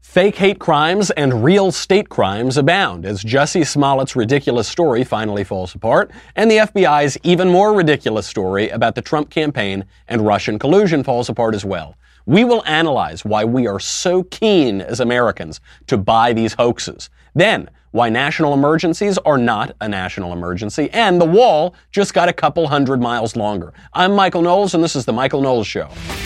Fake hate crimes and real state crimes abound as Jussie Smollett's ridiculous story finally falls apart, and the FBI's even more ridiculous story about the Trump campaign and Russian collusion falls apart as well. We will analyze why we are so keen as Americans to buy these hoaxes. Then, why national emergencies are not a national emergency, and the wall just got a couple 100 miles longer. I'm Michael Knowles, and this is The Michael Knowles Show.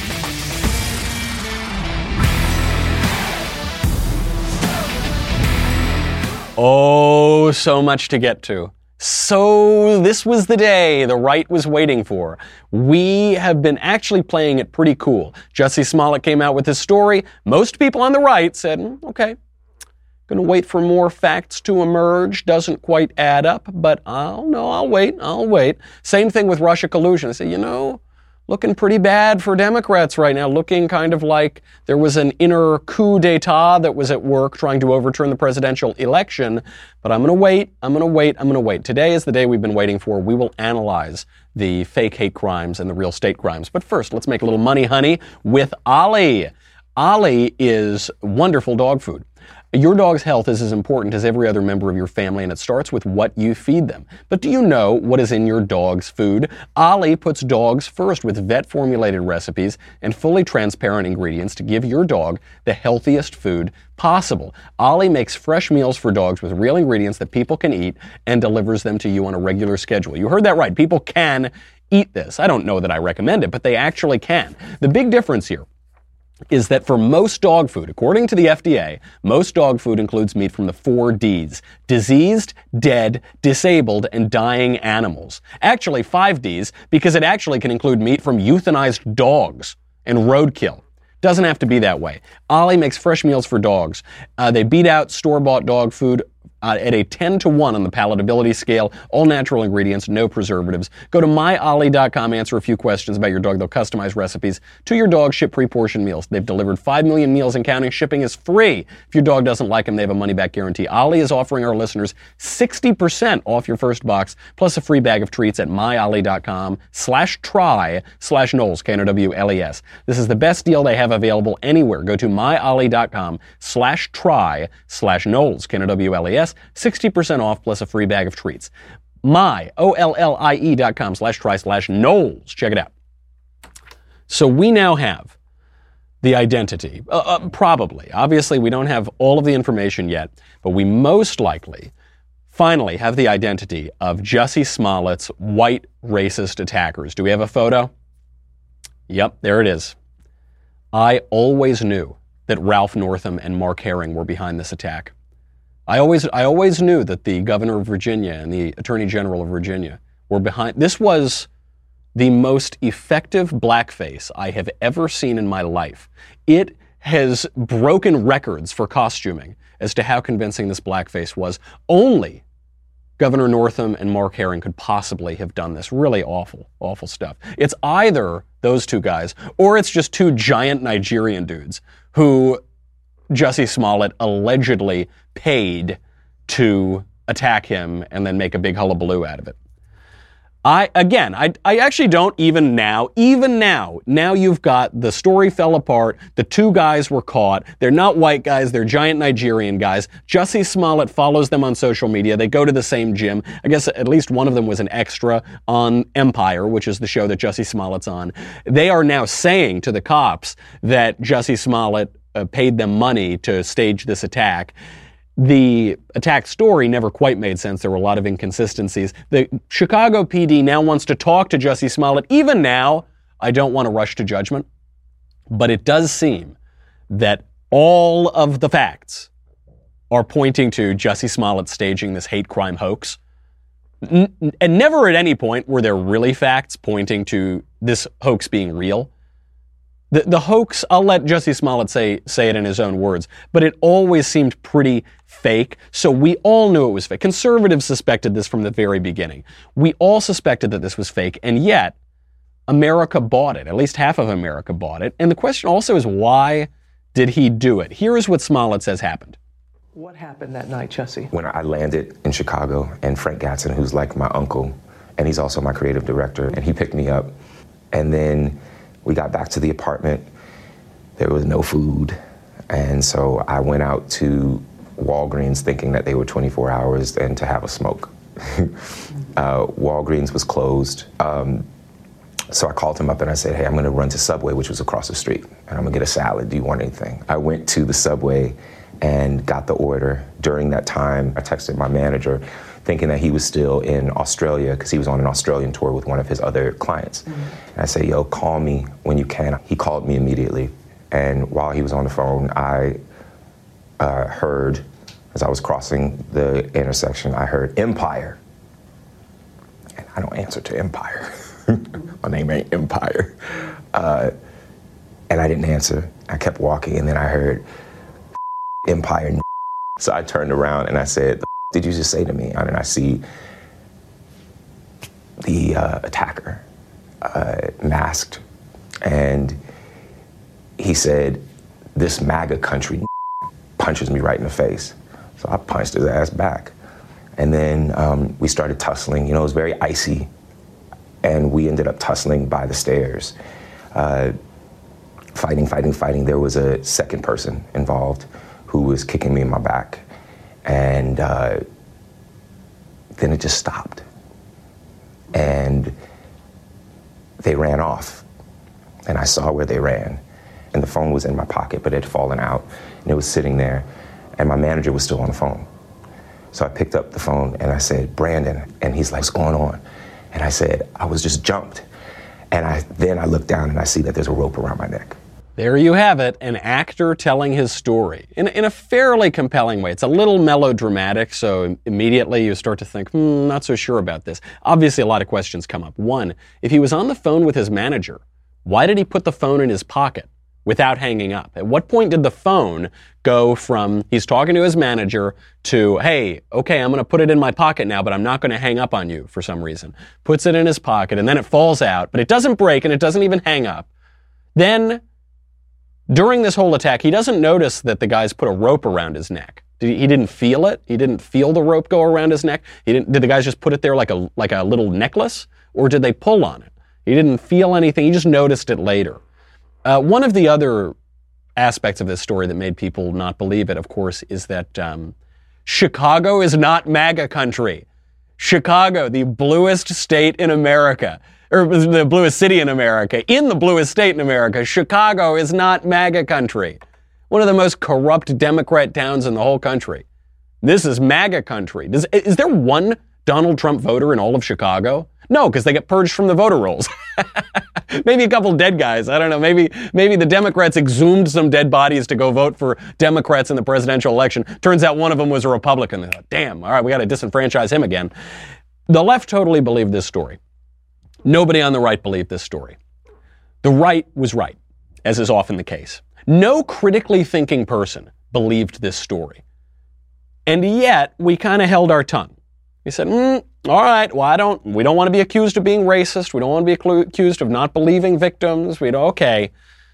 Oh, so much to get to. So this was the day the right was waiting for. We have been actually playing it pretty cool. Jussie Smollett came out with his story. Most people on the right said, okay, going to wait for more facts to emerge. Doesn't quite add up, but I'll wait. Same thing with Russia collusion. I say, looking pretty bad for Democrats right now, looking kind of like there was an inner coup d'etat that was at work trying to overturn the presidential election. But I'm going to wait. Today is the day we've been waiting for. We will analyze the fake hate crimes and the real state crimes. But first, let's make a little money, honey, with Ollie. Ollie is wonderful dog food. Your dog's health is as important as every other member of your family, and it starts with what you feed them. But do you know what is in your dog's food? Ollie puts dogs first with vet-formulated recipes and fully transparent ingredients to give your dog the healthiest food possible. Ollie makes fresh meals for dogs with real ingredients that people can eat and delivers them to you on a regular schedule. You heard that right. People can eat this. I don't know that I recommend it, but they actually can. The big difference here is that for most dog food, according to the FDA, most dog food includes meat from the 4 Ds: diseased, dead, disabled, and dying animals. Actually, 5 Ds, because it actually can include meat from euthanized dogs and roadkill. Doesn't have to be that way. Ollie makes fresh meals for dogs. They beat out store-bought dog food at a 10-to-1 on the palatability scale. All natural ingredients, no preservatives. Go to myollie.com, answer a few questions about your dog. They'll customize recipes to your dog, ship pre-portioned meals. They've delivered 5 million meals and counting. Shipping is free. If your dog doesn't like them, they have a money-back guarantee. Ollie is offering our listeners 60% off your first box, plus a free bag of treats at myollie.com/try/Knowles, Knowles. This is the best deal they have available anywhere. Go to myollie.com/try/Knowles, Knowles. 60% off plus a free bag of treats. myollie.com/try/Knowles. Check it out. So we now have the identity. Probably. Obviously, we don't have all of the information yet, but we most likely finally have the identity of Jussie Smollett's white racist attackers. Do we have a photo? Yep, there it is. I always knew that Ralph Northam and Mark Herring were behind this attack. I always knew that the governor of Virginia and the attorney general of Virginia were behind. This was the most effective blackface I have ever seen in my life. It has broken records for costuming as to how convincing this blackface was. Only Governor Northam and Mark Herring could possibly have done this. Really awful, awful stuff. It's either those two guys or it's just 2 giant Nigerian dudes who Jussie Smollett allegedly paid to attack him and then make a big hullabaloo out of it. I actually don't even now you've got the story fell apart, the 2 guys were caught, they're not white guys, they're giant Nigerian guys. Jussie Smollett follows them on social media, they go to the same gym. I guess at least one of them was an extra on Empire, which is the show that Jussie Smollett's on. They are now saying to the cops that Jussie Smollett paid them money to stage this attack. The attack story never quite made sense. There were a lot of inconsistencies. The Chicago PD now wants to talk to Jussie Smollett. Even now, I don't want to rush to judgment, but it does seem that all of the facts are pointing to Jussie Smollett staging this hate crime hoax. And never at any point were there really facts pointing to this hoax being real. The hoax, I'll let Jussie Smollett say it in his own words, but it always seemed pretty fake, so we all knew it was fake. Conservatives suspected this from the very beginning. We all suspected that this was fake, and yet America bought it. At least half of America bought it. And the question also is, why did he do it? Here is what Smollett says happened. What happened that night, Jussie? When I landed in Chicago, and Frank Gatson, who's like my uncle, and he's also my creative director, and he picked me up. And then we got back to the apartment. There was no food. And so I went out to Walgreens thinking that they were 24 hours and to have a smoke. Walgreens was closed. So I called him up and I said, hey, I'm gonna run to Subway, which was across the street, and I'm gonna get a salad. Do you want anything? I went to the Subway and got the order. During that time, I texted my manager thinking that he was still in Australia because he was on an Australian tour with one of his other clients. And I said, yo, call me when you can. He called me immediately. And while he was on the phone, I heard, as I was crossing the intersection, I heard Empire. And I don't answer to Empire. My name ain't Empire. And I didn't answer. I kept walking, and then I heard Empire. So I turned around and I said, did you just say to me? And I see the attacker masked, and he said, this MAGA country punches me right in the face. So I punched his ass back. And then we started tussling. You know, it was very icy. And we ended up tussling by the stairs. Fighting. There was a second person involved who was kicking me in my back. And then it just stopped. And they ran off. And I saw where they ran. And the phone was in my pocket, but it had fallen out. And it was sitting there. And my manager was still on the phone. So I picked up the phone and I said, Brandon. And he's like, what's going on? And I said, I was just jumped. And then I looked down and I see that there's a rope around my neck. There you have it, an actor telling his story in a fairly compelling way. It's a little melodramatic, so immediately you start to think, not so sure about this. Obviously, a lot of questions come up. One, if he was on the phone with his manager, why did he put the phone in his pocket without hanging up? At what point did the phone go from he's talking to his manager to, hey, okay, I'm going to put it in my pocket now, but I'm not going to hang up on you for some reason. Puts it in his pocket, and then it falls out, but it doesn't break and it doesn't even hang up. Then, during this whole attack, he doesn't notice that the guys put a rope around his neck. He didn't feel it. He didn't feel the rope go around his neck. Did the guys just put it there like a little necklace, or did they pull on it? He didn't feel anything. He just noticed it later. One of the other aspects of this story that made people not believe it, of course, is that Chicago is not MAGA country. Chicago, the bluest state in America, or the bluest city in America, in the bluest state in America, Chicago is not MAGA country. One of the most corrupt Democrat towns in the whole country. This is MAGA country. Is there one Donald Trump voter in all of Chicago? No, because they get purged from the voter rolls. Maybe a couple dead guys. I don't know. Maybe the Democrats exhumed some dead bodies to go vote for Democrats in the presidential election. Turns out one of them was a Republican. They thought, damn, all right, we got to disenfranchise him again. The left totally believed this story. Nobody on the right believed this story. The right was right, as is often the case. No critically thinking person believed this story. And yet, we kind of held our tongue. We said, all right, well, we don't want to be accused of being racist. We don't want to be accused of not believing victims. Okay.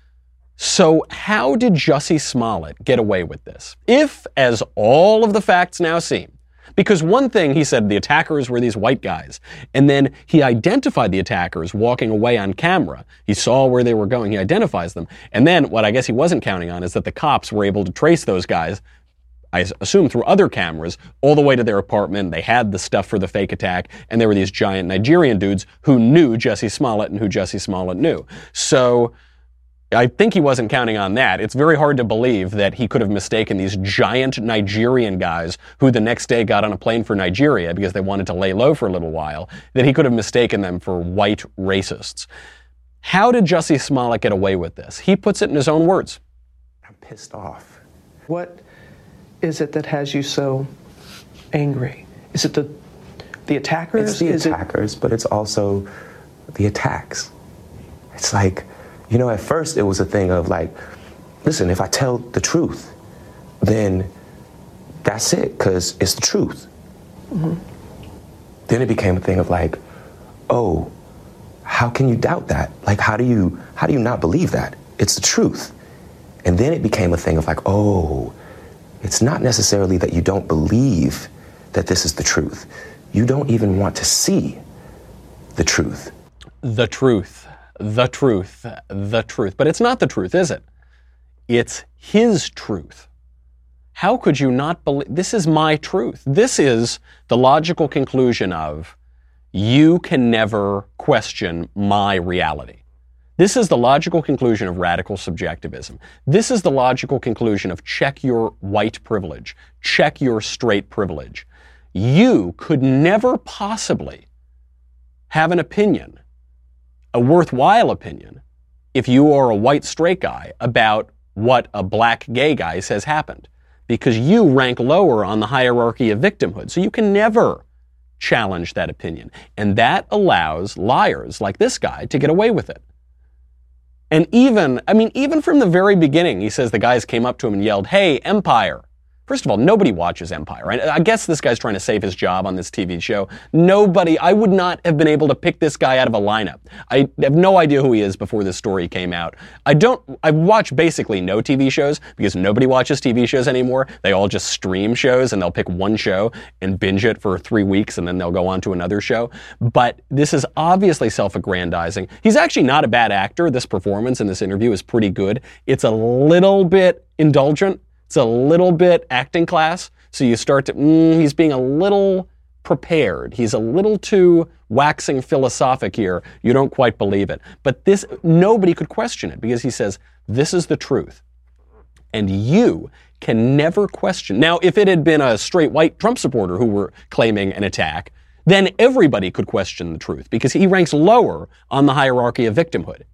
So how did Jussie Smollett get away with this? If, as all of the facts now seem, because one thing, he said the attackers were these white guys, and then he identified the attackers walking away on camera. He saw where they were going. He identifies them. And then what I guess he wasn't counting on is that the cops were able to trace those guys, I assume through other cameras, all the way to their apartment. They had the stuff for the fake attack, and there were these giant Nigerian dudes who knew Jussie Smollett and who Jussie Smollett knew. So I think he wasn't counting on that. It's very hard to believe that he could have mistaken these giant Nigerian guys who the next day got on a plane for Nigeria because they wanted to lay low for a little while, that he could have mistaken them for white racists. How did Jussie Smollett get away with this? He puts it in his own words. I'm pissed off. What is it that has you so angry? Is it the attackers? It's the attackers, but it's also the attacks. It's like, you know, at first it was a thing of like, listen, if I tell the truth, then that's it, because it's the truth. Mm-hmm. Then it became a thing of like, oh, how can you doubt that? Like, how do you not believe that? It's the truth. And then it became a thing of like, oh, it's not necessarily that you don't believe that this is the truth. You don't even want to see the truth. The truth. The truth. The truth. But it's not the truth, is it? It's his truth. How could you not believe? This is my truth. This is the logical conclusion of, you can never question my reality. This is the logical conclusion of radical subjectivism. This is the logical conclusion of check your white privilege, check your straight privilege. You could never possibly have an opinion, a worthwhile opinion, if you are a white straight guy about what a black gay guy says happened, because you rank lower on the hierarchy of victimhood. So you can never challenge that opinion. And that allows liars like this guy to get away with it. And even from the very beginning, he says the guys came up to him and yelled, "Hey, Empire." First of all, nobody watches Empire. I guess this guy's trying to save his job on this TV show. I would not have been able to pick this guy out of a lineup. I have no idea who he is before this story came out. I watch basically no TV shows because nobody watches TV shows anymore. They all just stream shows, and they'll pick one show and binge it for 3 weeks, and then they'll go on to another show. But this is obviously self-aggrandizing. He's actually not a bad actor. This performance in this interview is pretty good. It's a little bit indulgent. It's a little bit acting class, so you start to, he's being a little prepared. He's a little too waxing philosophic here. You don't quite believe it. But this, nobody could question it because he says, this is the truth. And you can never question. Now, if it had been a straight white Trump supporter who were claiming an attack, then everybody could question the truth because he ranks lower on the hierarchy of victimhood.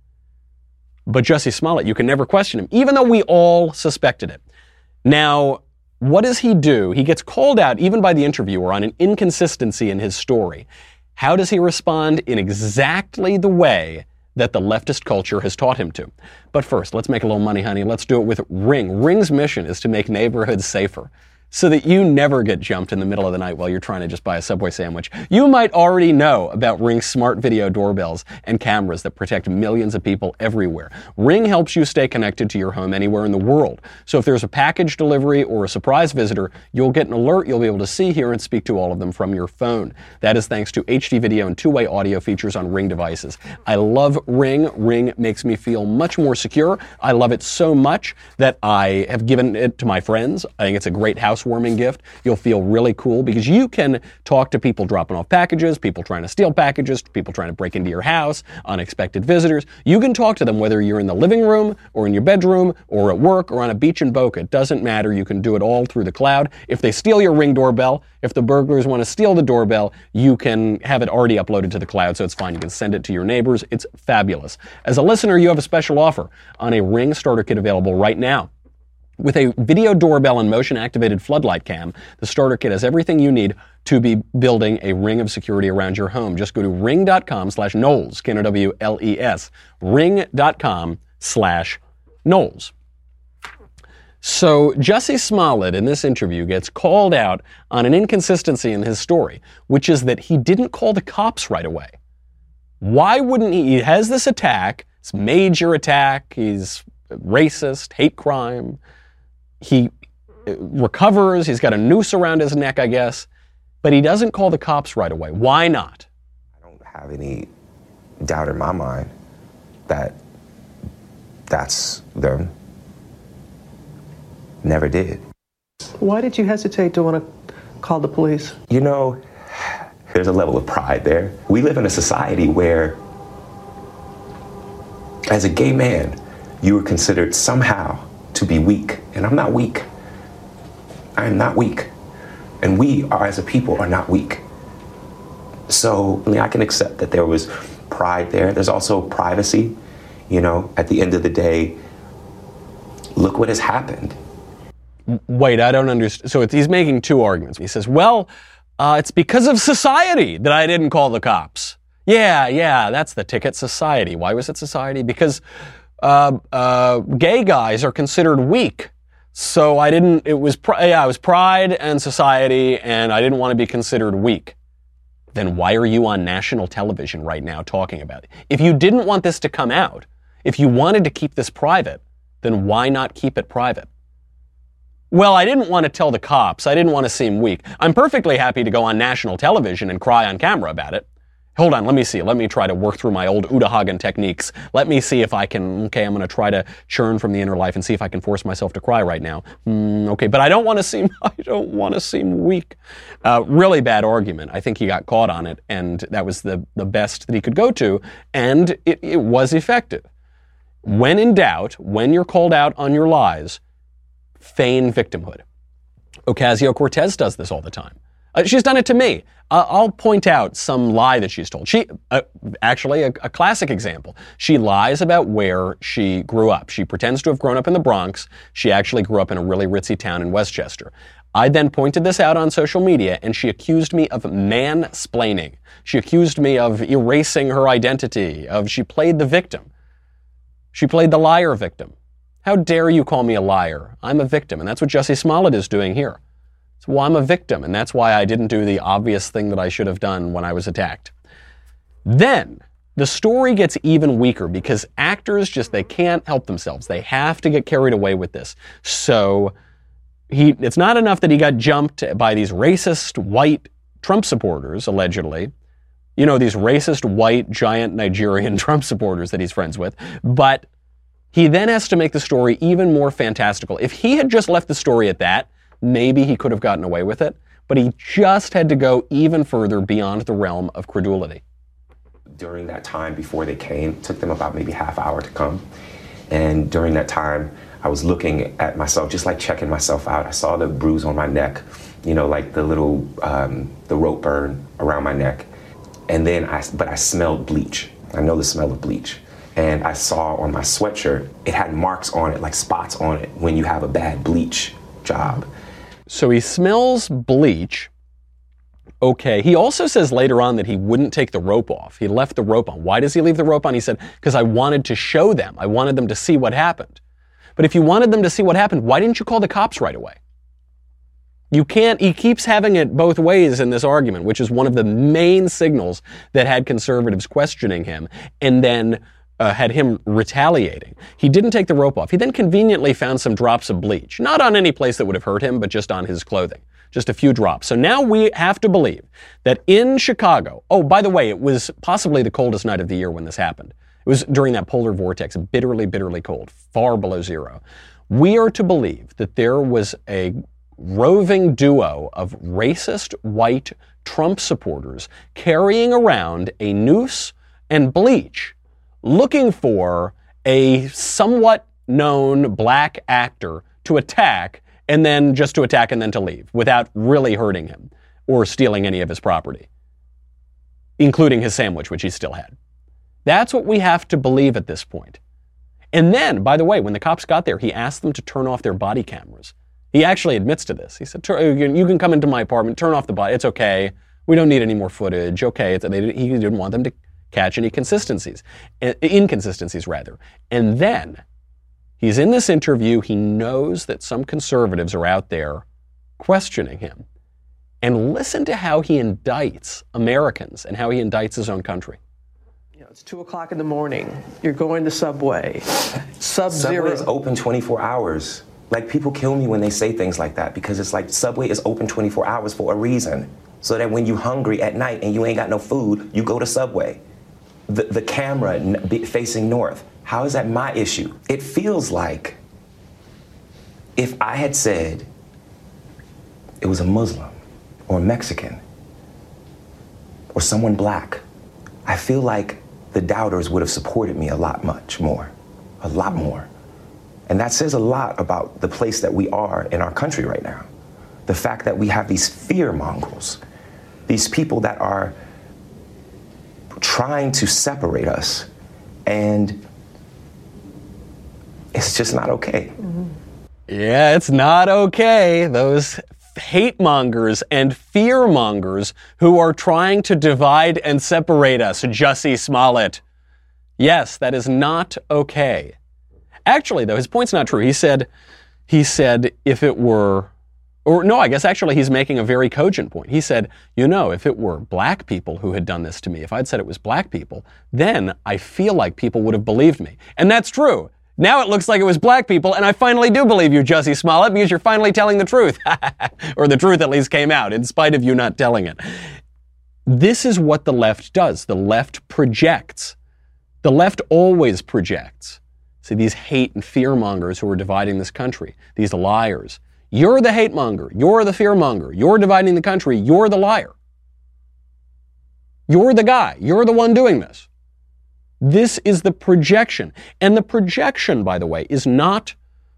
But Jussie Smollett, you can never question him, even though we all suspected it. Now, what does he do? He gets called out even by the interviewer on an inconsistency in his story. How does he respond? In exactly the way that the leftist culture has taught him to. But first, let's make a little money, honey. Let's do it with Ring. Ring's mission is to make neighborhoods safer, so that you never get jumped in the middle of the night while you're trying to just buy a Subway sandwich. You might already know about Ring's smart video doorbells and cameras that protect millions of people everywhere. Ring helps you stay connected to your home anywhere in the world. So if there's a package delivery or a surprise visitor, you'll get an alert you'll be able to see, hear, and speak to all of them from your phone. That is thanks to HD video and two-way audio features on Ring devices. I love Ring. Ring makes me feel much more secure. I love it so much that I have given it to my friends. I think it's a great housewarming gift. You'll feel really cool because you can talk to people dropping off packages, people trying to steal packages, people trying to break into your house, unexpected visitors. You can talk to them whether you're in the living room or in your bedroom or at work or on a beach in Boca. It doesn't matter. You can do it all through the cloud. If they steal your Ring doorbell, if the burglars want to steal the doorbell, you can have it already uploaded to the cloud, so it's fine. You can send it to your neighbors. It's fabulous. As a listener, you have a special offer on a Ring starter kit available right now. With a video doorbell and motion-activated floodlight cam, the starter kit has everything you need to be building a ring of security around your home. Just go to ring.com/Knowles, Knowles, ring.com/Knowles. So Jussie Smollett in this interview gets called out on an inconsistency in his story, which is that he didn't call the cops right away. Why wouldn't he? He has this attack, this major attack. He's racist, hate crime. He recovers. He's got a noose around his neck, I guess. But he doesn't call the cops right away. Why not? I don't have any doubt in my mind that that's them. Never did. Why did you hesitate to want to call the police? You know, there's a level of pride there. We live in a society where, as a gay man, you are considered somehow to be weak. And I'm not weak. I am not weak. And we are, as a people, are not weak. So I can accept that there was pride there. There's also privacy. You know, at the end of the day, look what has happened. Wait, I don't understand. So he's making two arguments. He says, well, it's because of society that I didn't call the cops. Yeah, that's the ticket, society. Why was it society? Because gay guys are considered weak. So I didn't, it was pride and society, and I didn't want to be considered weak. Then why are you on national television right now talking about it? If you didn't want this to come out, if you wanted to keep this private, then why not keep it private? Well, I didn't want to tell the cops. I didn't want to seem weak. I'm perfectly happy to go on national television and cry on camera about it. Hold on, let me see. Let me try to work through my old Uta Hagen techniques. Let me see if I can, okay, I'm going to try to churn from the inner life and see if I can force myself to cry right now. Okay, but I don't want to seem weak. Really bad argument. I think he got caught on it, and that was the best that he could go to, and it was effective. When in doubt, when you're called out on your lies, feign victimhood. Ocasio-Cortez does this all the time. She's done it to me. I'll point out some lie that she's told. Actually, a classic example. She lies about where she grew up. She pretends to have grown up in the Bronx. She actually grew up in a really ritzy town in Westchester. I then pointed this out on social media, and she accused me of mansplaining. She accused me of erasing her identity, she played the victim. She played the liar victim. How dare you call me a liar? I'm a victim, and that's what Jussie Smollett is doing here. Well, I'm a victim, and that's why I didn't do the obvious thing that I should have done when I was attacked. Then, the story gets even weaker because actors they can't help themselves. They have to get carried away with this. So, it's not enough that he got jumped by these racist white Trump supporters, allegedly. You know, these racist white giant Nigerian Trump supporters that he's friends with. But he then has to make the story even more fantastical. If he had just left the story at that, maybe he could have gotten away with it, but he just had to go even further beyond the realm of credulity. During that time before they came, it took them about maybe half hour to come. And during that time, I was looking at myself, just like checking myself out. I saw the bruise on my neck, you know, like the little, the rope burn around my neck. And then I smelled bleach. I know the smell of bleach. And I saw on my sweatshirt, it had marks on it, like spots on it, when you have a bad bleach job. So he smells bleach. Okay. He also says later on that he wouldn't take the rope off. He left the rope on. Why does he leave the rope on? He said, because I wanted to show them. I wanted them to see what happened. But if you wanted them to see what happened, why didn't you call the cops right away? You can't, he keeps having it both ways in this argument, which is one of the main signals that had conservatives questioning him and then had him retaliating. He didn't take the rope off. He then conveniently found some drops of bleach, not on any place that would have hurt him, but just on his clothing. Just a few drops. So now we have to believe that in Chicago, oh, by the way, it was possibly the coldest night of the year when this happened. It was during that polar vortex, bitterly, bitterly cold, far below zero. We are to believe that there was a roving duo of racist white Trump supporters carrying around a noose and bleach, looking for a somewhat known black actor to attack and then just to attack and then to leave without really hurting him or stealing any of his property, including his sandwich, which he still had. That's what we have to believe at this point. And then, by the way, when the cops got there, he asked them to turn off their body cameras. He actually admits to this. He said, you can come into my apartment, turn off the body. It's okay. We don't need any more footage. Okay. He didn't want them to catch any inconsistencies. And then he's in this interview. He knows that some conservatives are out there questioning him. And listen to how he indicts Americans and how he indicts his own country. You know, it's 2 o'clock in the morning. You're going to Subway. Sub-Zero. Subway is open 24 hours. Like, people kill me when they say things like that because it's like Subway is open 24 hours for a reason. So that when you're hungry at night and you ain't got no food, you go to Subway. The camera facing north, how is that my issue? It feels like if I had said it was a Muslim or a Mexican or someone black, I feel like the doubters would have supported me a lot more. And that says a lot about the place that we are in our country right now. The fact that we have these fear mongers, these people that are trying to separate us, and it's just not okay. Mm-hmm. Yeah, it's not okay. Those hate mongers and fear mongers who are trying to divide and separate us, Jussie Smollett. Yes, that is not okay. Actually, though, his point's not true. He said if it were, or no, I guess actually he's making a very cogent point. He said, if it were black people who had done this to me, if I'd said it was black people, then I feel like people would have believed me. And that's true. Now it looks like it was black people, and I finally do believe you, Jussie Smollett, because you're finally telling the truth. Or the truth at least came out, in spite of you not telling it. This is what the left does. The left projects. The left always projects. See, these hate and fear mongers who are dividing this country, these liars. You're the hate monger. You're the fear monger. You're dividing the country. You're the liar. You're the guy. You're the one doing this. This is the projection. And the projection, by the way, is not...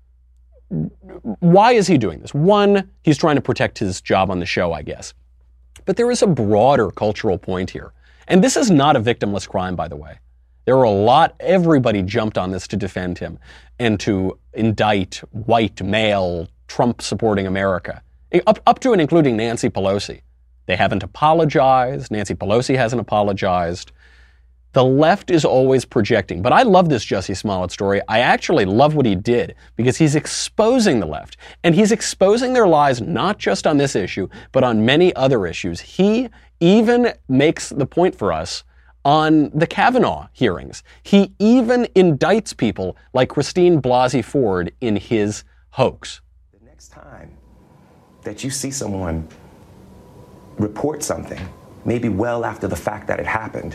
Why is he doing this? One, he's trying to protect his job on the show, I guess. But there is a broader cultural point here. And this is not a victimless crime, by the way. There are everybody jumped on this to defend him and to indict white, male, Trump-supporting America, up to and including Nancy Pelosi. They haven't apologized. Nancy Pelosi hasn't apologized. The left is always projecting. But I love this Jussie Smollett story. I actually love what he did because he's exposing the left. And he's exposing their lies not just on this issue, but on many other issues. He even makes the point for us on the Kavanaugh hearings. He even indicts people like Christine Blasey Ford in his hoax. The next time that you see someone report something, maybe well after the fact that it happened,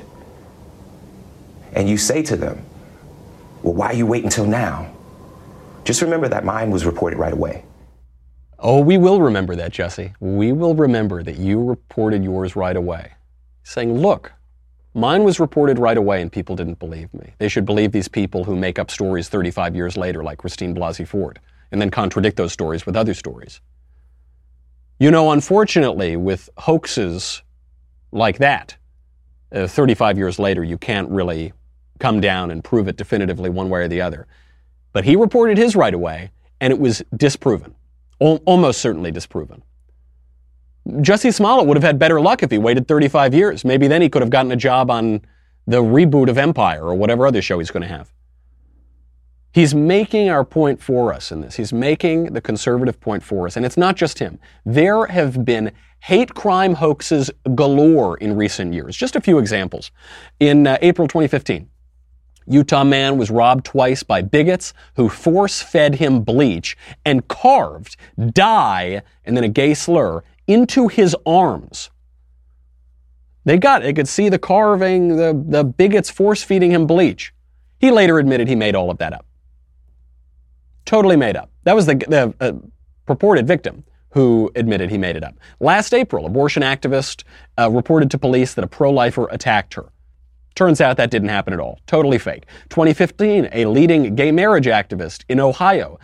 and you say to them, well, why you wait until now? Just remember that mine was reported right away. Oh, we will remember that, Jussie. We will remember that you reported yours right away. Saying, look, mine was reported right away and people didn't believe me. They should believe these people who make up stories 35 years later, like Christine Blasey Ford, and then contradict those stories with other stories. You know, unfortunately, with hoaxes like that, 35 years later, you can't really come down and prove it definitively one way or the other. But he reported his right away, and it was disproven, almost certainly disproven. Jussie Smollett would have had better luck if he waited 35 years. Maybe then he could have gotten a job on the reboot of Empire or whatever other show he's going to have. He's making our point for us in this. He's making the conservative point for us. And it's not just him. There have been hate crime hoaxes galore in recent years. Just a few examples. In April 2015, Utah man was robbed twice by bigots who force-fed him bleach and carved dye and then a gay slur into his arms. They could see the carving, the bigots force-feeding him bleach. He later admitted he made all of that up. Totally made up. That was the purported victim who admitted he made it up. Last April, abortion activist reported to police that a pro-lifer attacked her. Turns out that didn't happen at all. Totally fake. 2015, a leading gay marriage activist in Ohio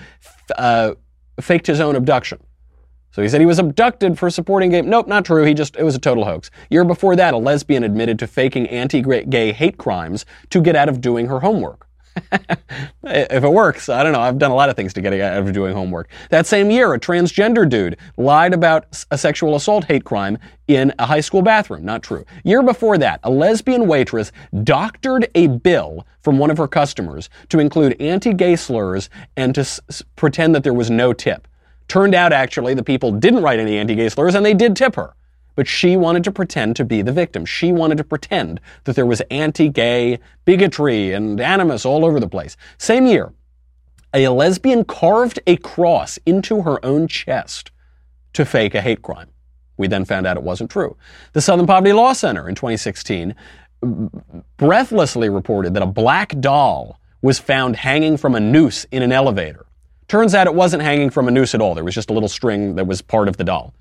faked his own abduction. So he said he was abducted for supporting gay... Nope, not true. It was a total hoax. Year before that, a lesbian admitted to faking anti-gay hate crimes to get out of doing her homework. If it works, I don't know. I've done a lot of things to get out of doing homework. That same year, a transgender dude lied about a sexual assault hate crime in a high school bathroom. Not true. Year before that, a lesbian waitress doctored a bill from one of her customers to include anti-gay slurs and to pretend that there was no tip. Turned out, actually, the people didn't write any anti-gay slurs and they did tip her. But she wanted to pretend to be the victim. She wanted to pretend that there was anti-gay bigotry and animus all over the place. Same year, a lesbian carved a cross into her own chest to fake a hate crime. We then found out it wasn't true. The Southern Poverty Law Center in 2016 breathlessly reported that a black doll was found hanging from a noose in an elevator. Turns out it wasn't hanging from a noose at all. There was just a little string that was part of the doll.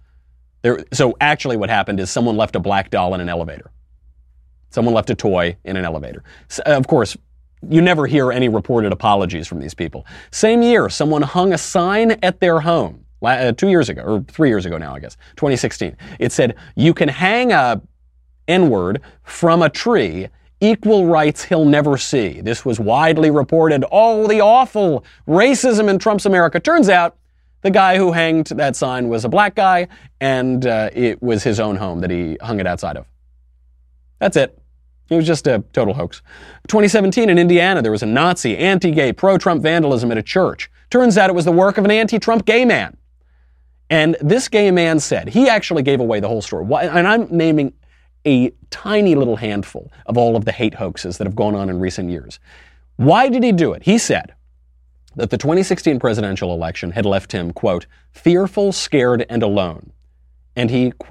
So actually what happened is someone left a black doll in an elevator. Someone left a toy in an elevator. Of course, you never hear any reported apologies from these people. Same year, someone hung a sign at their home 2 years ago, or 3 years ago now, I guess, 2016. It said, you can hang a N-word from a tree, equal rights he'll never see. This was widely reported. Oh, the awful racism in Trump's America. Turns out, the guy who hanged that sign was a black guy, and it was his own home that he hung it outside of. That's it. It was just a total hoax. 2017 in Indiana, there was a Nazi, anti-gay, pro-Trump vandalism at a church. Turns out it was the work of an anti-Trump gay man. And this gay man said, he actually gave away the whole story. And I'm naming a tiny little handful of all of the hate hoaxes that have gone on in recent years. Why did he do it? He said that the 2016 presidential election had left him, quote, fearful, scared, and alone. And he, quote,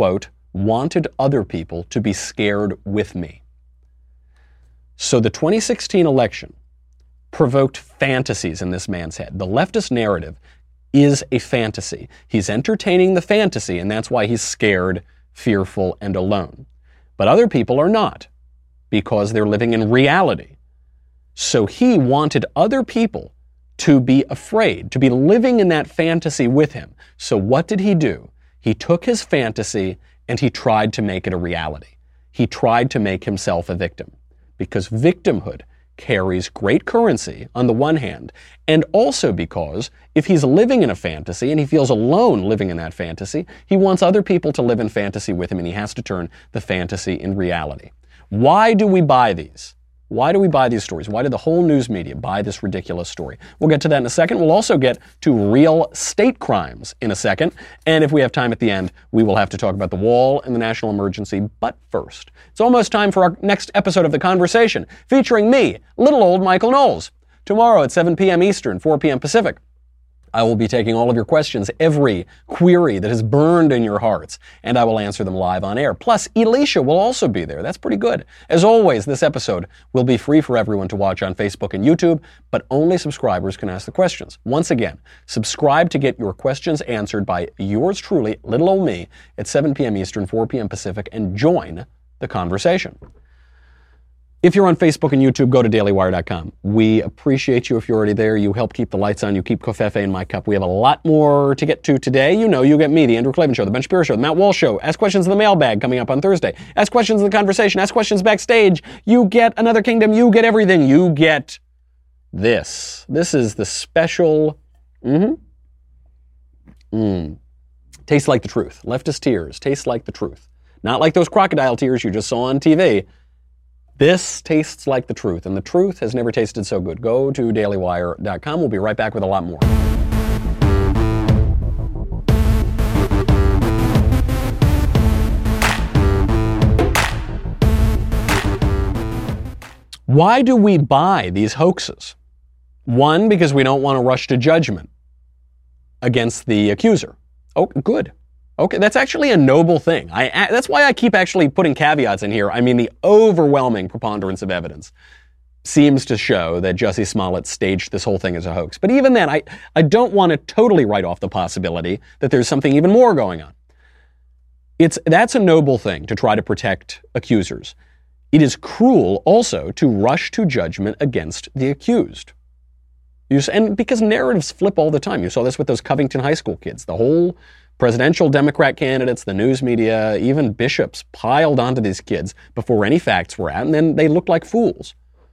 wanted other people to be scared with me. So the 2016 election provoked fantasies in this man's head. The leftist narrative is a fantasy. He's entertaining the fantasy, and that's why he's scared, fearful, and alone. But other people are not, because they're living in reality. So he wanted other people to be afraid, to be living in that fantasy with him. So what did he do? He took his fantasy and he tried to make it a reality. He tried to make himself a victim, because victimhood carries great currency on the one hand, and also because if he's living in a fantasy and he feels alone living in that fantasy, he wants other people to live in fantasy with him, and he has to turn the fantasy in reality. Why do we buy these? Why do we buy these stories? Why did the whole news media buy this ridiculous story? We'll get to that in a second. We'll also get to real state crimes in a second. And if we have time at the end, we will have to talk about the wall and the national emergency. But first, it's almost time for our next episode of The Conversation, featuring me, little old Michael Knowles. Tomorrow at 7 p.m. Eastern, 4 p.m. Pacific, I will be taking all of your questions, every query that has burned in your hearts, and I will answer them live on air. Plus, Elisha will also be there. That's pretty good. As always, this episode will be free for everyone to watch on Facebook and YouTube, but only subscribers can ask the questions. Once again, subscribe to get your questions answered by yours truly, little old me, at 7 p.m. Eastern, 4 p.m. Pacific, and join the conversation. If you're on Facebook and YouTube, go to dailywire.com. We appreciate you if you're already there. You help keep the lights on. You keep Covfefe in my cup. We have a lot more to get to today. You know, you get me, the Andrew Klavan Show, the Ben Shapiro Show, the Matt Walsh Show. Ask questions in the mailbag coming up on Thursday. Ask questions in the conversation. Ask questions backstage. You get Another Kingdom. You get everything. You get this. This is the special... Tastes like the truth. Leftist tears. Tastes like the truth. Not like those crocodile tears you just saw on TV. This tastes like the truth, and the truth has never tasted so good. Go to dailywire.com. We'll be right back with a lot more. Why do we buy these hoaxes? One, because we don't want to rush to judgment against the accuser. Oh, good. Okay, that's actually a noble thing. That's why I keep actually putting caveats in here. I mean, the overwhelming preponderance of evidence seems to show that Jussie Smollett staged this whole thing as a hoax. But even then, I don't want to totally write off the possibility that there's something even more going on. That's a noble thing, to try to protect accusers. It is cruel also to rush to judgment against the accused. And because narratives flip all the time. You saw this with those Covington High School kids. The whole presidential Democrat candidates, the news media, even bishops piled onto these kids before any facts were out, and then they looked like fools.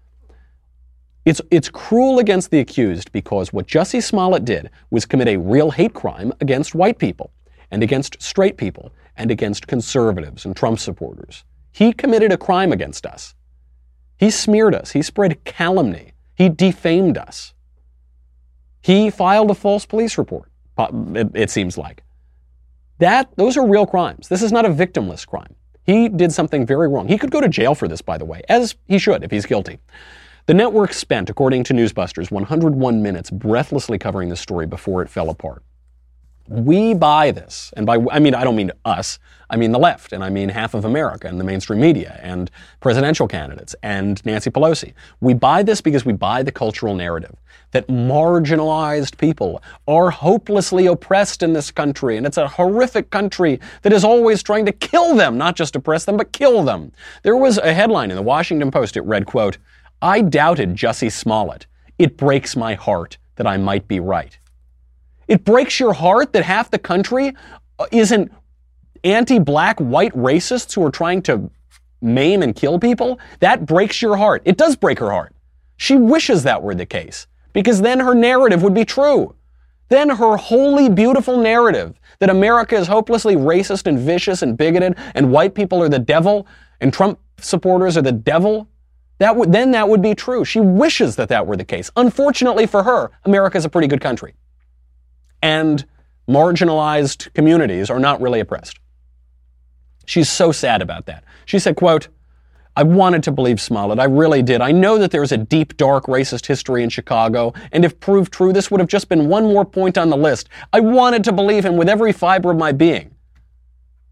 It's cruel against the accused because what Jussie Smollett did was commit a real hate crime against white people and against straight people and against conservatives and Trump supporters. He committed a crime against us. He smeared us. He spread calumny. He defamed us. He filed a false police report, it seems like. Those are real crimes. This is not a victimless crime. He did something very wrong. He could go to jail for this, by the way, as he should if he's guilty. The network spent, according to Newsbusters, 101 minutes breathlessly covering this story before it fell apart. We buy this, and I don't mean us, I mean the left, and I mean half of America and the mainstream media and presidential candidates and Nancy Pelosi. We buy this because we buy the cultural narrative that marginalized people are hopelessly oppressed in this country, and it's a horrific country that is always trying to kill them, not just oppress them, but kill them. There was a headline in the Washington Post. It read, quote, "I doubted Jussie Smollett. It breaks my heart that I might be right." It breaks your heart that half the country isn't anti-black white racists who are trying to maim and kill people? That breaks your heart. It does break her heart. She wishes that were the case, because then her narrative would be true. Then her wholly beautiful narrative that America is hopelessly racist and vicious and bigoted and white people are the devil and Trump supporters are the devil, that would be true. She wishes that were the case. Unfortunately for her, America is a pretty good country. And marginalized communities are not really oppressed. She's so sad about that. She said, quote, "I wanted to believe Smollett. I really did. I know that there's a deep, dark racist history in Chicago, and if proved true, this would have just been one more point on the list. I wanted to believe him with every fiber of my being."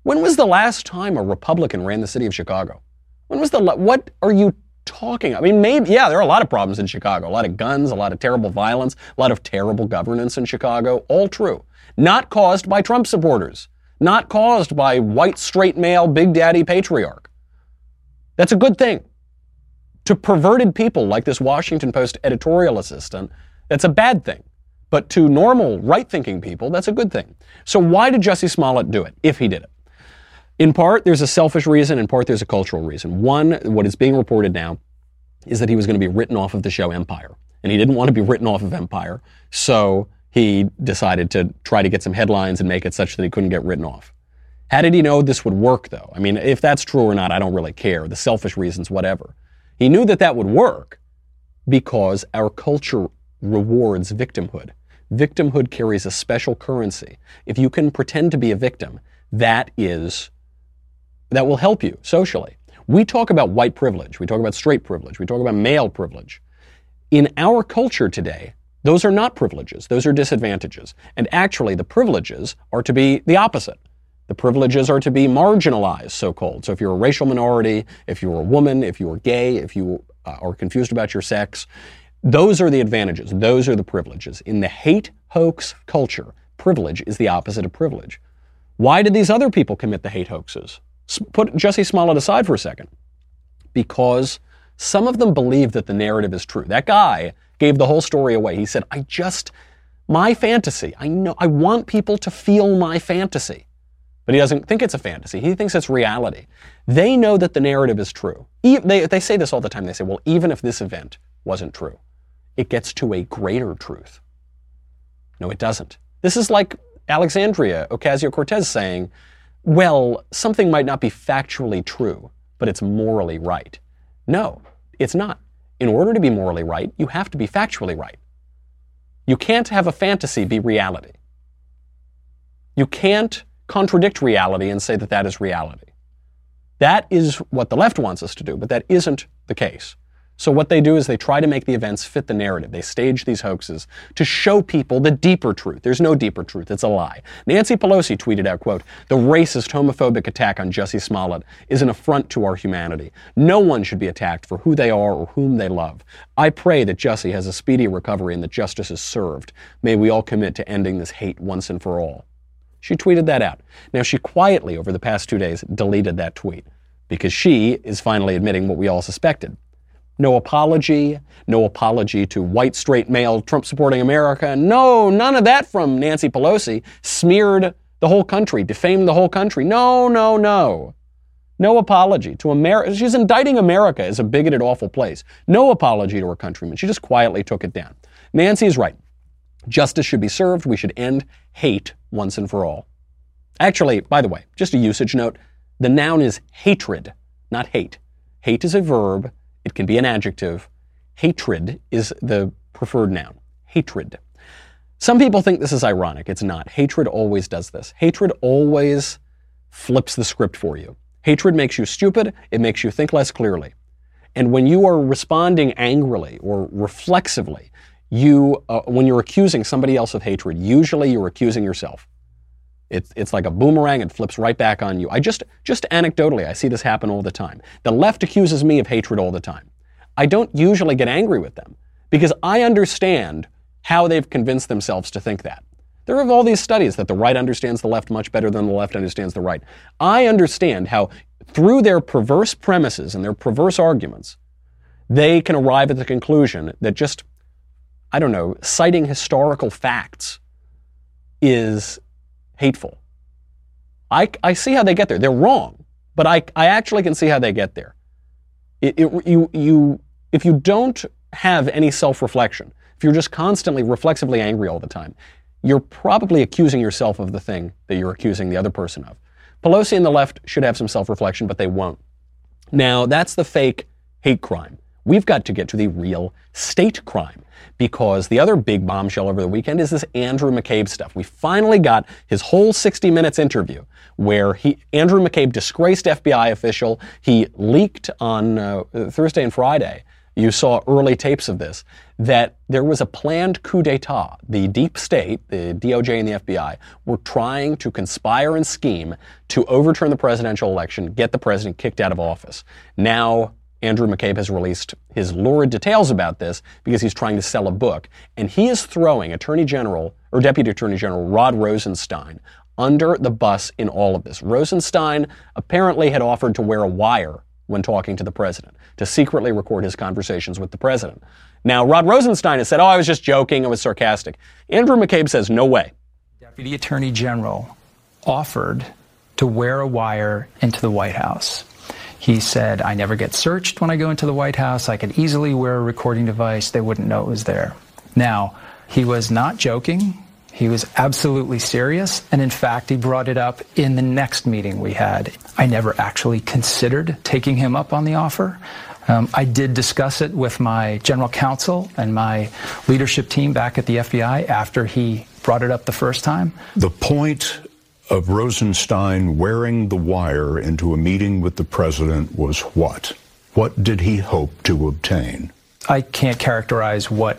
When was the last time a Republican ran the city of Chicago? What are you talking about? I mean, maybe, yeah, there are a lot of problems in Chicago. A lot of guns, a lot of terrible violence, a lot of terrible governance in Chicago. All true. Not caused by Trump supporters. Not caused by white, straight male, big daddy patriarch. That's a good thing. To perverted people like this Washington Post editorial assistant, that's a bad thing. But to normal, right-thinking people, that's a good thing. So why did Jussie Smollett do it, if he did it? In part, there's a selfish reason. In part, there's a cultural reason. One, what is being reported now is that he was going to be written off of the show Empire. And he didn't want to be written off of Empire, so he decided to try to get some headlines and make it such that he couldn't get written off. How did he know this would work, though? I mean, if that's true or not, I don't really care. The selfish reasons, whatever. He knew that that would work because our culture rewards victimhood. Victimhood carries a special currency. If you can pretend to be a victim, that will help you socially. We talk about white privilege. We talk about straight privilege. We talk about male privilege. In our culture today, those are not privileges. Those are disadvantages. And actually, the privileges are to be the opposite. The privileges are to be marginalized, so-called. So if you're a racial minority, if you're a woman, if you're gay, if you are confused about your sex, those are the advantages. Those are the privileges. In the hate hoax culture, privilege is the opposite of privilege. Why did these other people commit the hate hoaxes? Put Jussie Smollett aside for a second. Because some of them believe that the narrative is true. That guy gave the whole story away. He said, my fantasy, I want people to feel my fantasy. But he doesn't think it's a fantasy. He thinks it's reality. They know that the narrative is true. They say this all the time. They say, well, even if this event wasn't true, it gets to a greater truth. No, it doesn't. This is like Alexandria Ocasio-Cortez saying, well, something might not be factually true, but it's morally right. No, it's not. In order to be morally right, you have to be factually right. You can't have a fantasy be reality. You can't contradict reality and say that that is reality. That is what the left wants us to do, but that isn't the case. So what they do is they try to make the events fit the narrative. They stage these hoaxes to show people the deeper truth. There's no deeper truth. It's a lie. Nancy Pelosi tweeted out, quote, "The racist, homophobic attack on Jussie Smollett is an affront to our humanity. No one should be attacked for who they are or whom they love. I pray that Jussie has a speedy recovery and that justice is served. May we all commit to ending this hate once and for all." She tweeted that out. Now, she quietly, over the past 2 days, deleted that tweet because she is finally admitting what we all suspected. No apology to white, straight, male, Trump-supporting America. No, none of that from Nancy Pelosi. Smeared the whole country, defamed the whole country. No. No apology to America. She's indicting America as a bigoted, awful place. No apology to her countrymen. She just quietly took it down. Nancy is right. Justice should be served. We should end hate once and for all. Actually, by the way, just a usage note, the noun is hatred, not hate. Hate is a verb. It can be an adjective. Hatred is the preferred noun. Hatred. Some people think this is ironic. It's not. Hatred always does this. Hatred always flips the script for you. Hatred makes you stupid. It makes you think less clearly. And when you are responding angrily or reflexively, when you're accusing somebody else of hatred, usually you're accusing yourself. It's like a boomerang. It flips right back on you. Just anecdotally, I see this happen all the time. The left accuses me of hatred all the time. I don't usually get angry with them because I understand how they've convinced themselves to think that. There are all these studies that the right understands the left much better than the left understands the right. I understand how through their perverse premises and their perverse arguments, they can arrive at the conclusion that just, citing historical facts is hateful. I see how they get there. They're wrong, but I actually can see how they get there. If you don't have any self-reflection, if you're just constantly reflexively angry all the time, you're probably accusing yourself of the thing that you're accusing the other person of. Pelosi and the left should have some self-reflection, but they won't. Now, that's the fake hate crime. We've got to get to the real state crime, because the other big bombshell over the weekend is this Andrew McCabe stuff. We finally got his whole 60 Minutes interview where Andrew McCabe, disgraced FBI official, he leaked on Thursday and Friday you saw early tapes of this, that there was a planned coup d'etat. The deep state, the DOJ and the FBI, were trying to conspire and scheme to overturn the presidential election, get the president kicked out of office. Now, Andrew McCabe has released his lurid details about this because he's trying to sell a book. And he is throwing Attorney General, or Deputy Attorney General Rod Rosenstein, under the bus in all of this. Rosenstein apparently had offered to wear a wire when talking to the president, to secretly record his conversations with the president. Now, Rod Rosenstein has said, I was just joking, I was sarcastic. Andrew McCabe says, no way. Deputy Attorney General offered to wear a wire into the White House. He said, I never get searched when I go into the White House. I could easily wear a recording device. They wouldn't know it was there. Now, he was not joking. He was absolutely serious. And in fact, he brought it up in the next meeting we had. I never actually considered taking him up on the offer. I did discuss it with my general counsel and my leadership team back at the FBI after he brought it up the first time. The point of Rosenstein wearing the wire into a meeting with the president was what? What did he hope to obtain? I can't characterize what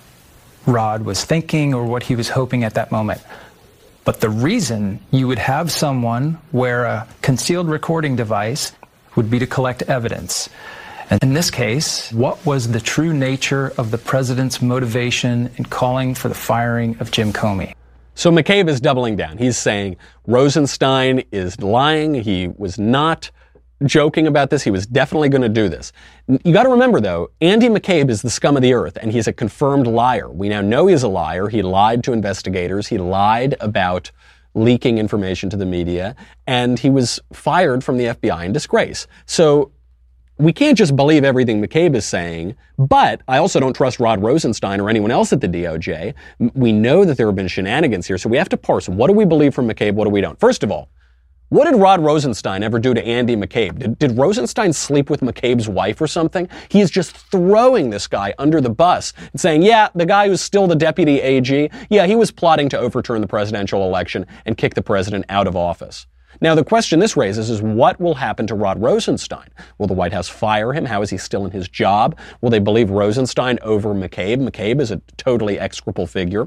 Rod was thinking or what he was hoping at that moment. But the reason you would have someone wear a concealed recording device would be to collect evidence. And in this case, what was the true nature of the president's motivation in calling for the firing of Jim Comey? So McCabe is doubling down. He's saying Rosenstein is lying. He was not joking about this. He was definitely going to do this. You got to remember, though, Andy McCabe is the scum of the earth, and he's a confirmed liar. We now know he's a liar. He lied to investigators. He lied about leaking information to the media, and he was fired from the FBI in disgrace. So we can't just believe everything McCabe is saying, but I also don't trust Rod Rosenstein or anyone else at the DOJ. We know that there have been shenanigans here, so we have to parse. What do we believe from McCabe? What do we don't? First of all, what did Rod Rosenstein ever do to Andy McCabe? Did Rosenstein sleep with McCabe's wife or something? He is just throwing this guy under the bus and saying, yeah, the guy who's still the deputy AG, yeah, he was plotting to overturn the presidential election and kick the president out of office. Now, the question this raises is what will happen to Rod Rosenstein? Will the White House fire him? How is he still in his job? Will they believe Rosenstein over McCabe? McCabe is a totally execrable figure.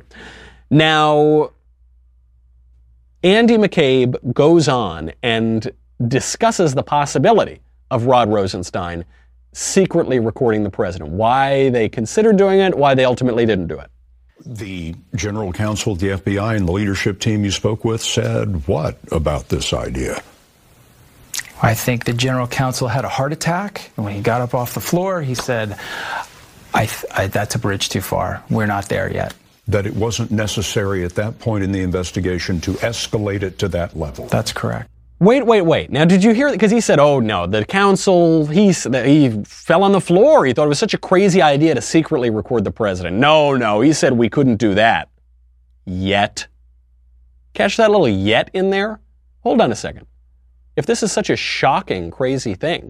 Now, Andy McCabe goes on and discusses the possibility of Rod Rosenstein secretly recording the president. Why they considered doing it, why they ultimately didn't do it. The general counsel of the FBI and the leadership team you spoke with said what about this idea? I think the general counsel had a heart attack. And when he got up off the floor, he said, that's a bridge too far. We're not there yet. That it wasn't necessary at that point in the investigation to escalate it to that level. That's correct. Wait. Now, did you hear that? Because he said, oh, no, the counsel, he fell on the floor. He thought it was such a crazy idea to secretly record the president. No, he said we couldn't do that. Yet. Catch that little yet in there? Hold on a second. If this is such a shocking, crazy thing,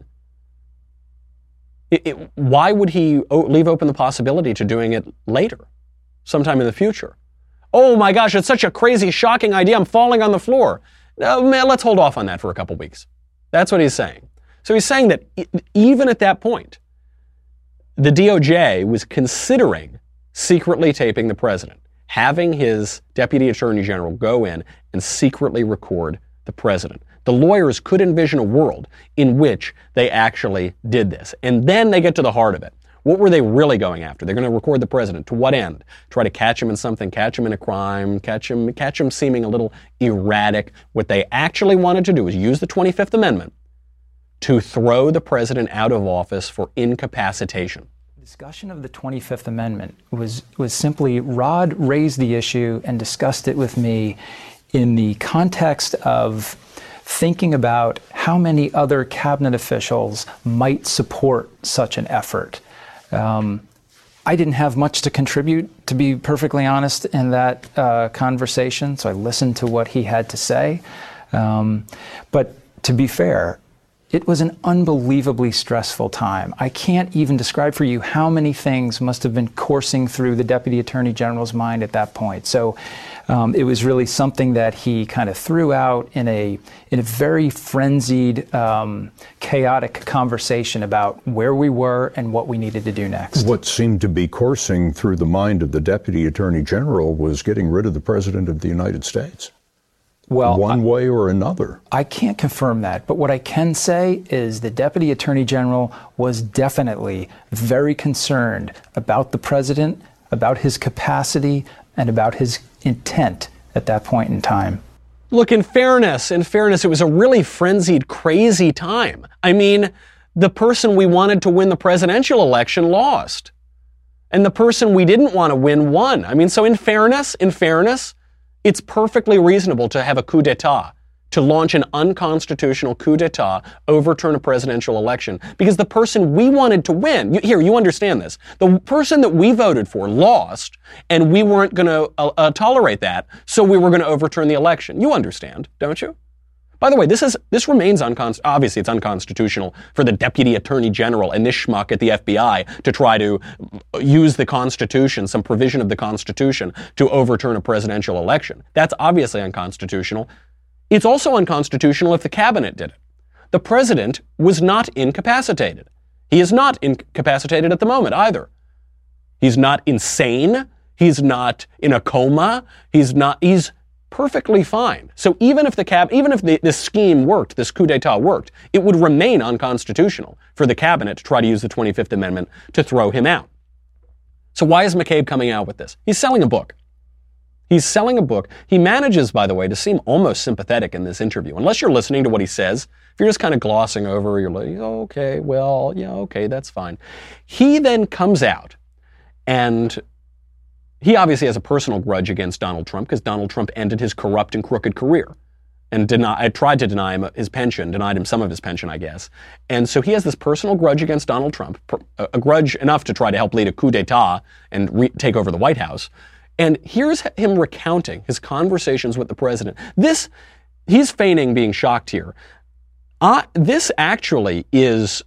why would he leave open the possibility to doing it later, sometime in the future? Oh my gosh, it's such a crazy, shocking idea. I'm falling on the floor. Let's hold off on that for a couple weeks. That's what he's saying. So he's saying that even at that point, the DOJ was considering secretly taping the president, having his deputy attorney general go in and secretly record the president. The lawyers could envision a world in which they actually did this. And then they get to the heart of it. What were they really going after? They're going to record the president. To what end? Try to catch him in something, catch him in a crime, catch him seeming a little erratic. What they actually wanted to do was use the 25th Amendment to throw the president out of office for incapacitation. Discussion of the 25th Amendment was simply Rod raised the issue and discussed it with me in the context of thinking about how many other cabinet officials might support such an effort. I didn't have much to contribute, to be perfectly honest, in that conversation, so I listened to what he had to say. But to be fair, it was an unbelievably stressful time. I can't even describe for you how many things must have been coursing through the Deputy Attorney General's mind at that point. So It was really something that he kind of threw out in a very frenzied, chaotic conversation about where we were and what we needed to do next. What seemed to be coursing through the mind of the Deputy Attorney General was getting rid of the President of the United States. Well, one way or another. I can't confirm that, but what I can say is the Deputy Attorney General was definitely very concerned about the President, about his capacity, and about his intent at that point in time. Look, in fairness, it was a really frenzied, crazy time. I mean, the person we wanted to win the presidential election lost. And the person we didn't want to win won. I mean, so in fairness, it's perfectly reasonable to have a coup d'etat, to launch an unconstitutional coup d'etat, overturn a presidential election, because the person we wanted to win, you understand this, the person that we voted for lost, and we weren't going to tolerate that, so we were going to overturn the election. You understand, don't you? By the way, this remains obviously it's unconstitutional for the Deputy Attorney General and this schmuck at the FBI to try to use the Constitution, some provision of the Constitution, to overturn a presidential election. That's obviously unconstitutional. It's also unconstitutional if the cabinet did it. The president was not incapacitated. He is not incapacitated at the moment either. He's not insane. He's not in a coma. He's perfectly fine. So even if this scheme worked, this coup d'etat worked, it would remain unconstitutional for the cabinet to try to use the 25th Amendment to throw him out. So why is McCabe coming out with this? He's selling a book. He manages, by the way, to seem almost sympathetic in this interview. Unless you're listening to what he says, if you're just kind of glossing over, you're like, okay, well, yeah, okay, that's fine. He then comes out and he obviously has a personal grudge against Donald Trump because Donald Trump ended his corrupt and crooked career and tried to deny him his pension, denied him some of his pension, I guess. And so he has this personal grudge against Donald Trump, a grudge enough to try to help lead a coup d'etat and take over the White House. And here's him recounting his conversations with the president. He's feigning being shocked here. This actually is,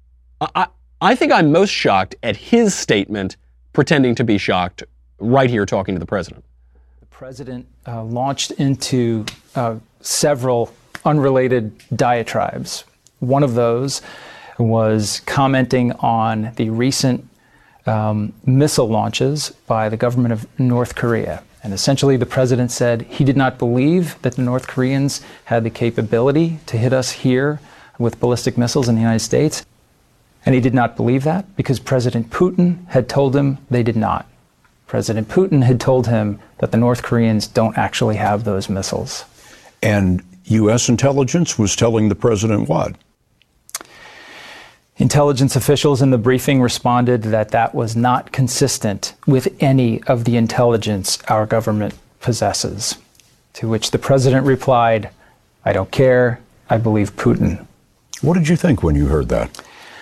I think I'm most shocked at his statement pretending to be shocked right here talking to the president. The president launched into several unrelated diatribes. One of those was commenting on the recent missile launches by the government of North Korea. And essentially the president said he did not believe that the North Koreans had the capability to hit us here with ballistic missiles in the United States. And he did not believe that because President Putin had told him they did not. President Putin had told him that the North Koreans don't actually have those missiles. And U.S. intelligence was telling the president what? Intelligence officials in the briefing responded that that was not consistent with any of the intelligence our government possesses. To which the president replied, I don't care, I believe Putin. What did you think when you heard that?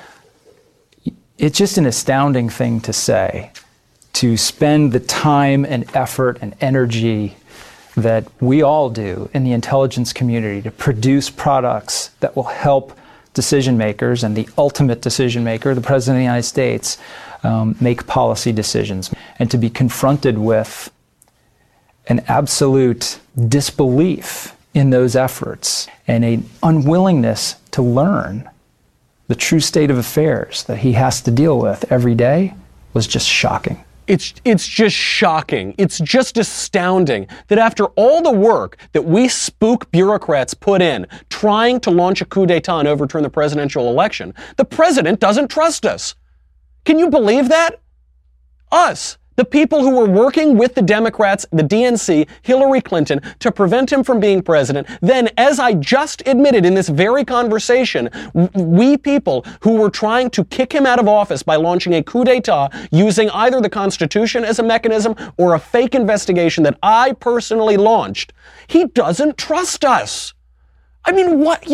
It's just an astounding thing to say, to spend the time and effort and energy that we all do in the intelligence community to produce products that will help decision makers and the ultimate decision maker, the President of the United States, make policy decisions. And to be confronted with an absolute disbelief in those efforts and an unwillingness to learn the true state of affairs that he has to deal with every day was just shocking. It's just shocking. It's just astounding that after all the work that we spook bureaucrats put in trying to launch a coup d'etat and overturn the presidential election, the president doesn't trust us. Can you believe that? Us, the people who were working with the Democrats, the DNC, Hillary Clinton, to prevent him from being president. Then, as I just admitted in this very conversation, we people who were trying to kick him out of office by launching a coup d'etat using either the Constitution as a mechanism or a fake investigation that I personally launched, he doesn't trust us. I mean, what,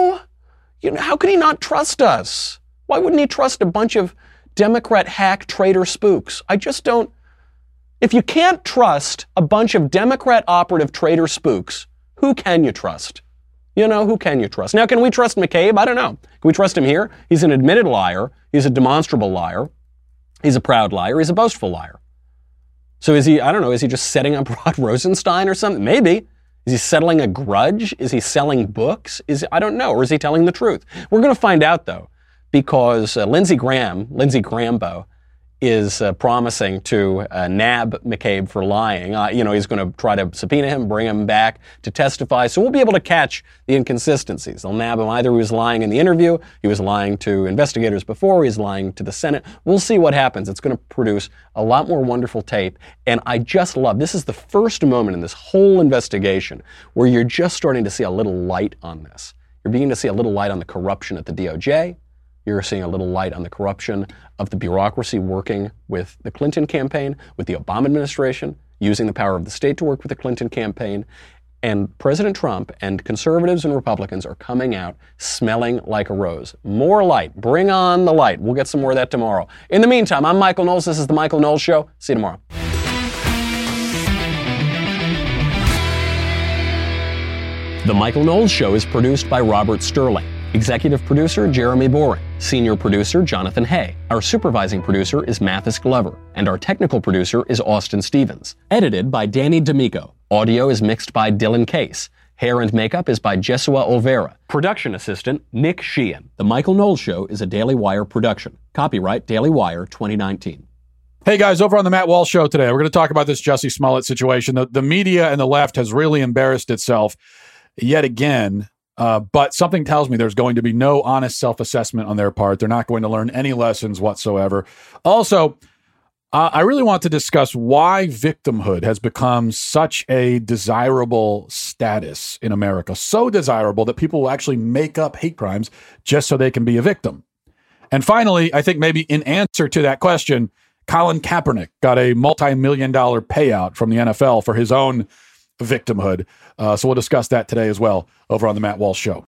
how could he not trust us? Why wouldn't he trust a bunch of Democrat hack traitor spooks? I just don't. If you can't trust a bunch of Democrat operative traitor spooks, who can you trust? Who can you trust? Now, can we trust McCabe? I don't know. Can we trust him here? He's an admitted liar. He's a demonstrable liar. He's a proud liar. He's a boastful liar. So is he, I don't know, is he just setting up Rod Rosenstein or something? Maybe. Is he settling a grudge? Is he selling books? I don't know. Or is he telling the truth? We're going to find out, though, because Lindsey Grambo, is promising to nab McCabe for lying. He's going to try to subpoena him, bring him back to testify. So we'll be able to catch the inconsistencies. They'll nab him. Either he was lying in the interview, he was lying to investigators before, he's lying to the Senate. We'll see what happens. It's going to produce a lot more wonderful tape. And I just love, this is the first moment in this whole investigation where you're just starting to see a little light on this. You're beginning to see a little light on the corruption at the DOJ. You're seeing a little light on the corruption of the bureaucracy working with the Clinton campaign, with the Obama administration, using the power of the state to work with the Clinton campaign. And President Trump and conservatives and Republicans are coming out smelling like a rose. More light. Bring on the light. We'll get some more of that tomorrow. In the meantime, I'm Michael Knowles. This is The Michael Knowles Show. See you tomorrow. The Michael Knowles Show is produced by Robert Sterling. Executive producer, Jeremy Boring. Senior producer, Jonathan Hay. Our supervising producer is Mathis Glover. And our technical producer is Austin Stevens. Edited by Danny D'Amico. Audio is mixed by Dylan Case. Hair and makeup is by Jesua Olvera. Production assistant, Nick Sheehan. The Michael Knowles Show is a Daily Wire production. Copyright Daily Wire 2019. Hey guys, over on the Matt Walsh Show today, we're going to talk about this Jussie Smollett situation. The media and the left has really embarrassed itself yet again. But something tells me there's going to be no honest self-assessment on their part. They're not going to learn any lessons whatsoever. Also, I really want to discuss why victimhood has become such a desirable status in America. So desirable that people will actually make up hate crimes just so they can be a victim. And finally, I think maybe in answer to that question, Colin Kaepernick got a multi-million-dollar payout from the NFL for his own victimhood. So we'll discuss that today as well over on the Matt Walsh Show.